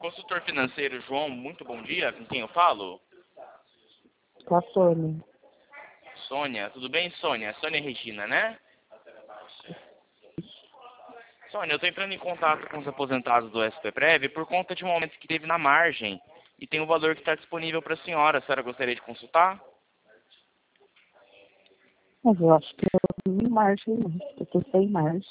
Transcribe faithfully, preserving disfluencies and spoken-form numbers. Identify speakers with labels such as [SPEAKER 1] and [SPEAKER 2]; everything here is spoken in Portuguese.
[SPEAKER 1] Consultor financeiro João, muito bom dia. Com quem eu falo?
[SPEAKER 2] Com a Sônia.
[SPEAKER 1] Sônia, tudo bem, Sônia? Sônia Regina, né? Sônia, eu estou entrando em contato com os aposentados do S P Prev por conta de um aumento que teve na margem e tem um valor que está disponível para a senhora. A senhora gostaria de consultar?
[SPEAKER 2] Mas eu acho que eu não tenho margem, não. Eu tô sem margem.